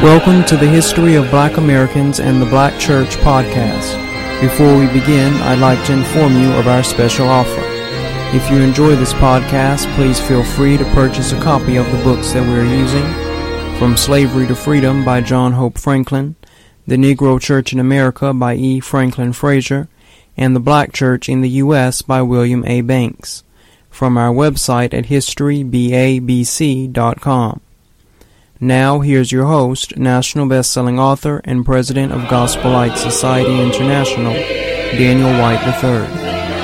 Welcome to the History of Black Americans and the Black Church podcast. Before we begin, I'd like to inform you of our special offer. If you enjoy this podcast, please feel free to purchase a copy of the books that we're using: From Slavery to Freedom by John Hope Franklin, The Negro Church in America by E. Franklin Frazier, and The Black Church in the U.S. by William A. Banks, from our website at historybabc.com. Now, here's your host, national best-selling author and president of Gospel Light Society International, Daniel White III.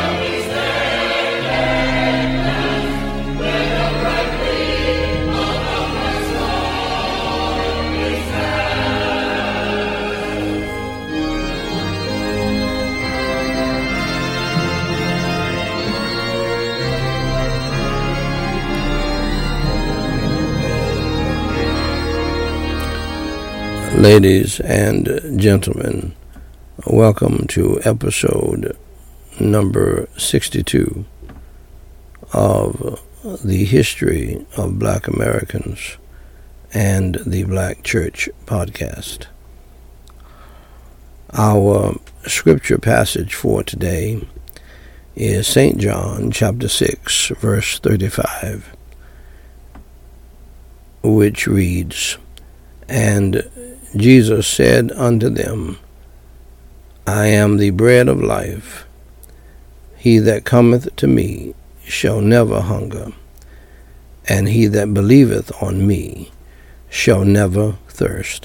Ladies and gentlemen, welcome to episode number 62 of the History of Black Americans and the Black Church podcast. Our scripture passage for today is St. John chapter 6, verse 35, which reads, "And Jesus said unto them, I am the bread of life. He that cometh to me shall never hunger, and he that believeth on me shall never thirst."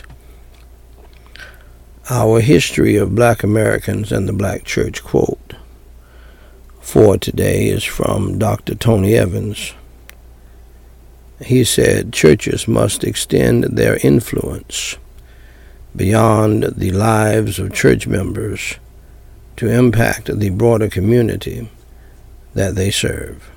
Our History of Black Americans and the Black Church quote for today is from Dr. Tony Evans. He said, "Churches must extend their influence beyond the lives of church members to impact the broader community that they serve."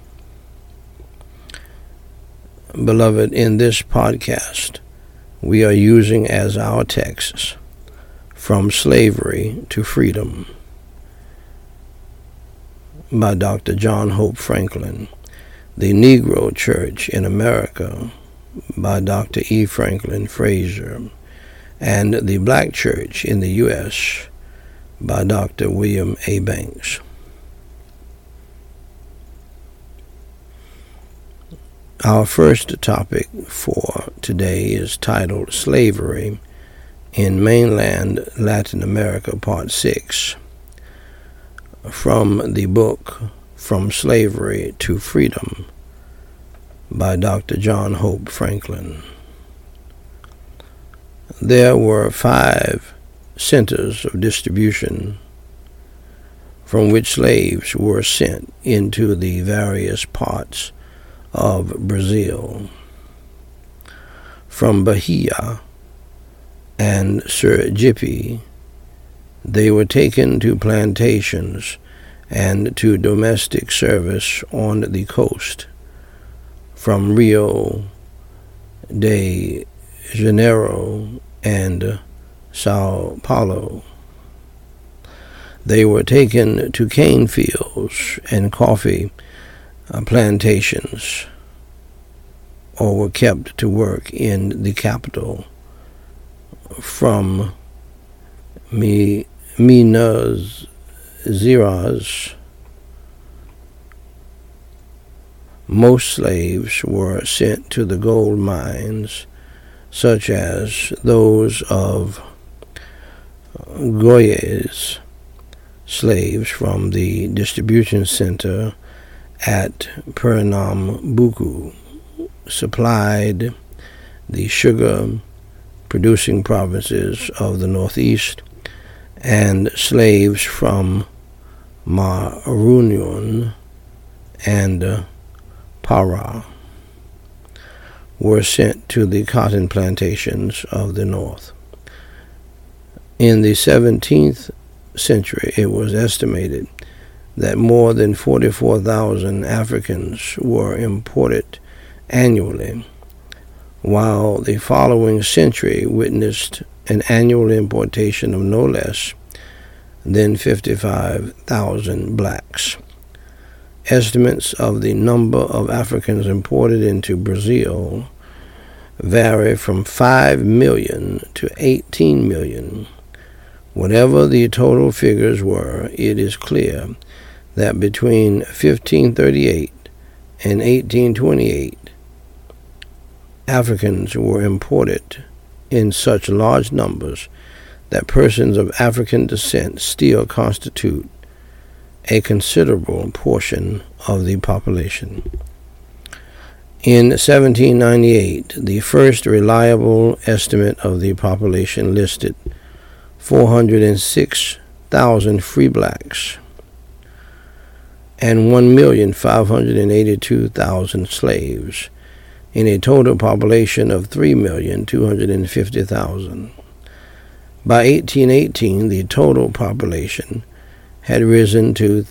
Beloved, in this podcast, we are using as our texts From Slavery to Freedom by Dr. John Hope Franklin, The Negro Church in America by Dr. E. Franklin Frazier, and The Black Church in the U.S. by Dr. William A. Banks. Our first topic for today is titled Slavery in Mainland Latin America, Part 6, from the book From Slavery to Freedom by Dr. John Hope Franklin. There were 5 centers of distribution from which slaves were sent into the various parts of Brazil. From Bahia and Sergipe, they were taken to plantations and to domestic service on the coast. From Rio de Janeiro and Sao Paulo, they were taken to cane fields and coffee plantations, or were kept to work in the capital. From Minas Gerais, most slaves were sent to the gold mines, such as those of Goiás. Slaves from the distribution center at Pernambuco supplied the sugar-producing provinces of the Northeast, and slaves from Maranhão and Pará were sent to the cotton plantations of the North. In the 17th century, it was estimated that more than 44,000 Africans were imported annually, while the following century witnessed an annual importation of no less than 55,000 blacks. Estimates of the number of Africans imported into Brazil vary from 5 million to 18 million. Whatever the total figures were, it is clear that between 1538 and 1828, Africans were imported in such large numbers that persons of African descent still constitute a considerable portion of the population. In 1798, the first reliable estimate of the population listed 406,000 free blacks and 1,582,000 slaves, in a total population of 3,250,000. By 1818, the total population had risen to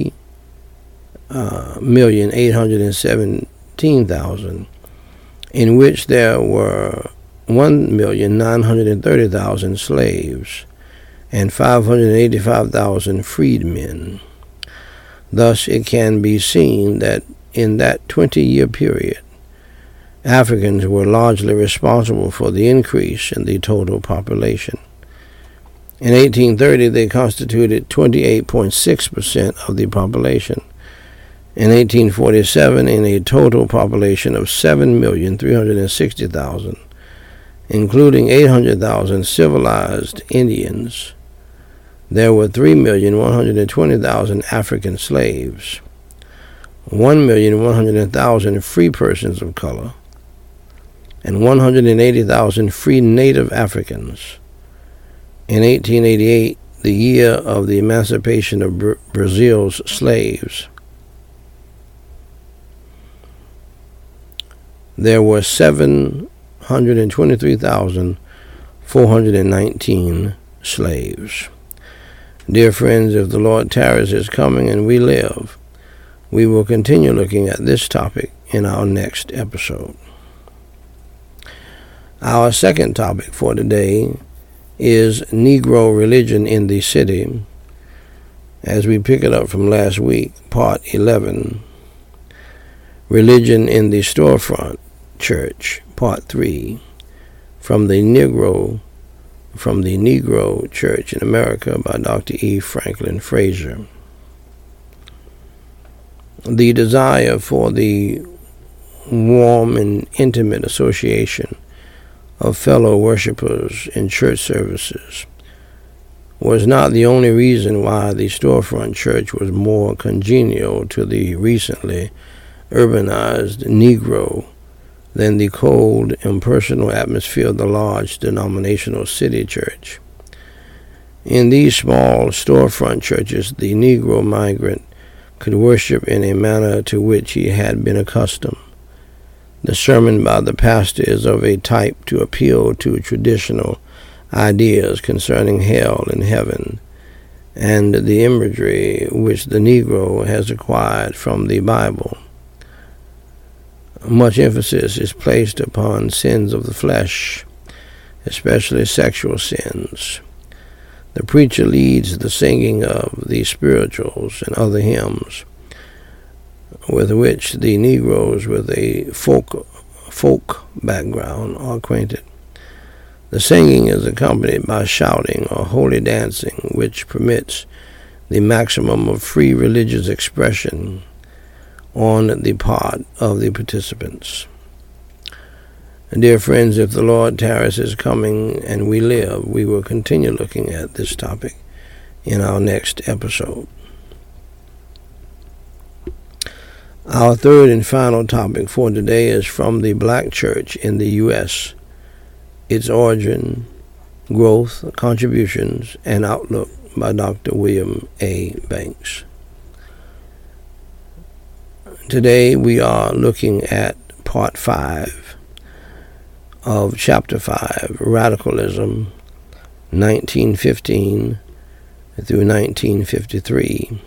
3,817,000, in which there were 1,930,000 slaves and 585,000 freedmen. Thus, it can be seen that in that 20-year period, Africans were largely responsible for the increase in the total population. In 1830, they constituted 28.6% of the population. In 1847, in a total population of 7,360,000, including 800,000 civilized Indians, there were 3,120,000 African slaves, 1,100,000 free persons of color, and 180,000 free native Africans. In 1888, the year of the emancipation of Brazil's slaves, there were 723,419 slaves. Dear friends, if the Lord tarries his coming and we live, we will continue looking at this topic in our next episode. Our second topic for today is Negro religion in the city, as we pick it up from last week, part 11. Religion in the storefront church, part 3, from the Negro Church in America by Dr. E. Franklin Frazier. The desire for the warm and intimate association of fellow worshipers in church services was not the only reason why the storefront church was more congenial to the recently urbanized Negro than the cold, impersonal atmosphere of the large denominational city church. In these small storefront churches, the Negro migrant could worship in a manner to which he had been accustomed. The sermon by the pastor is of a type to appeal to traditional ideas concerning hell and heaven, and the imagery which the Negro has acquired from the Bible. Much emphasis is placed upon sins of the flesh, especially sexual sins. The preacher leads the singing of the spirituals and other hymns, with which the Negroes with a folk background are acquainted. The singing is accompanied by shouting or holy dancing, which permits the maximum of free religious expression on the part of the participants. Dear friends, if the Lord tarries his coming and we live, we will continue looking at this topic in our next episode. Our third and final topic for today is from the Black Church in the U.S., its origin, growth, contributions, and outlook by Dr. William A. Banks. Today we are looking at part 5 of chapter 5, Radicalism, 1915 through 1953.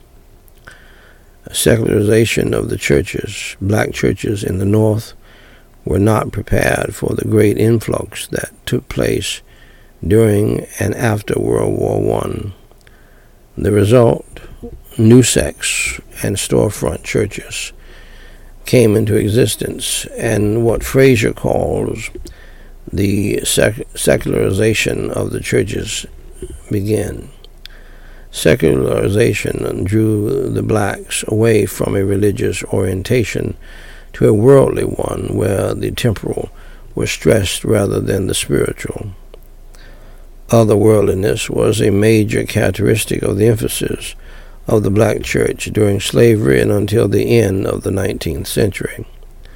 Secularization of the churches. Black churches in the North were not prepared for the great influx that took place during and after World War I. The result, new sects and storefront churches came into existence, and what Fraser calls the secularization of the churches began. Secularization drew the blacks away from a religious orientation to a worldly one, where the temporal was stressed rather than the spiritual. Otherworldliness was a major characteristic of the emphasis of the black church during slavery and until the end of the 19th century.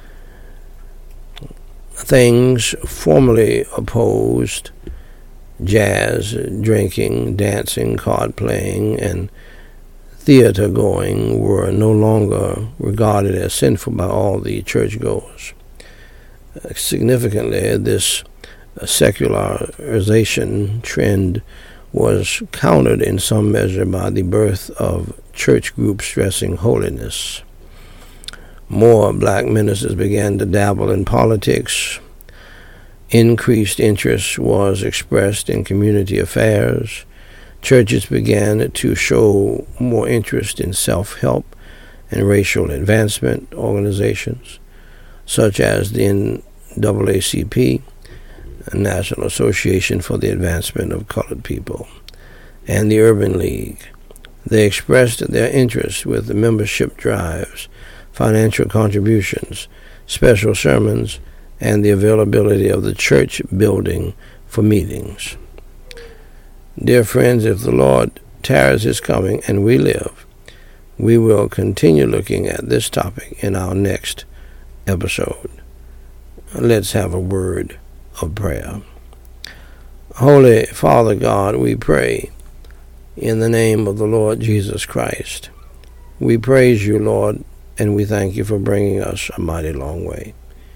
Things formerly opposed, jazz, drinking, dancing, card playing, and theater going, were no longer regarded as sinful by all the churchgoers. Significantly, this secularization trend was countered in some measure by the birth of church groups stressing holiness. More black ministers began to dabble in politics. Increased interest was expressed in community affairs. Churches began to show more interest in self-help and racial advancement organizations, such as the NAACP, National Association for the Advancement of Colored People, and the Urban League. They expressed their interest with the membership drives, financial contributions, special sermons, and the availability of the church building for meetings. Dear friends, if the Lord tarries his coming and we live, we will continue looking at this topic in our next episode. Let's have a word of prayer. Holy Father God, we pray in the name of the Lord Jesus Christ. We praise you, Lord, and we thank you for bringing us a mighty long way.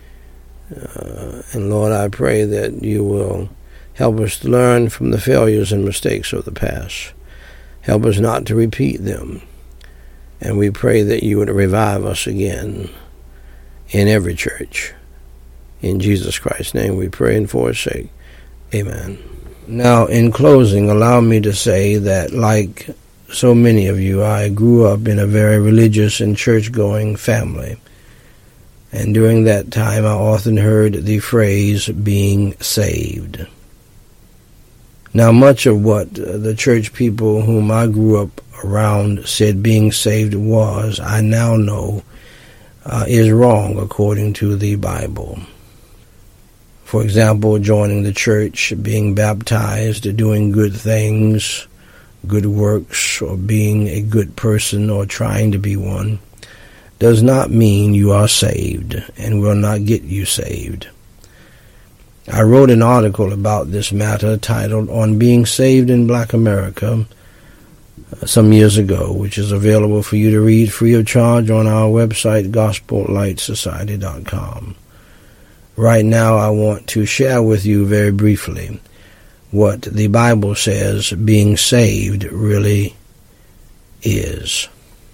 And Lord, I pray that you will help us to learn from the failures and mistakes of the past. Help us not to repeat them. And we pray that you would revive us again in every church. In Jesus Christ's name we pray and for his sake. Amen. Now, in closing, allow me to say that, like so many of you, I grew up in a very religious and church-going family. And during that time, I often heard the phrase, being saved. Now, much of what the church people whom I grew up around said being saved was, I now know, is wrong according to the Bible. For example, joining the church, being baptized, doing good things, good works, or being a good person or trying to be one, does not mean you are saved and will not get you saved. I wrote an article about this matter titled On Being Saved in Black America some years ago, which is available for you to read free of charge on our website, GospelLightSociety.com. Right now, I want to share with you very briefly what the Bible says being saved really is.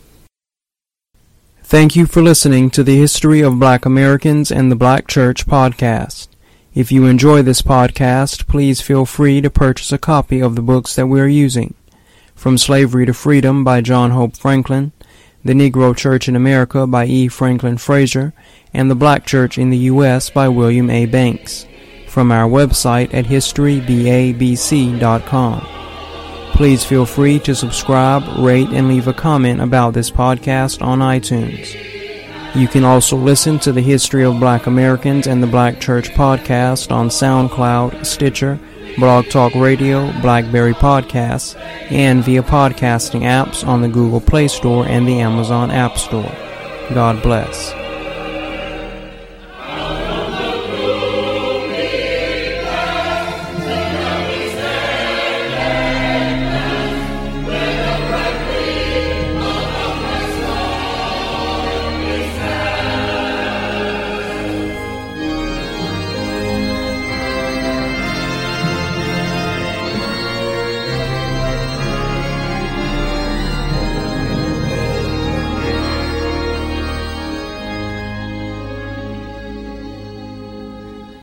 Thank you for listening to the History of Black Americans and the Black Church podcast. If you enjoy this podcast, please feel free to purchase a copy of the books that we are using. From Slavery to Freedom by John Hope Franklin, The Negro Church in America by E. Franklin Fraser, and The Black Church in the U.S. by William A. Banks, from our website at historybabc.com. Please feel free to subscribe, rate, and leave a comment about this podcast on iTunes. You can also listen to the History of Black Americans and the Black Church podcast on SoundCloud, Stitcher, Blog Talk Radio, BlackBerry Podcasts, and via podcasting apps on the Google Play Store and the Amazon App Store. God bless.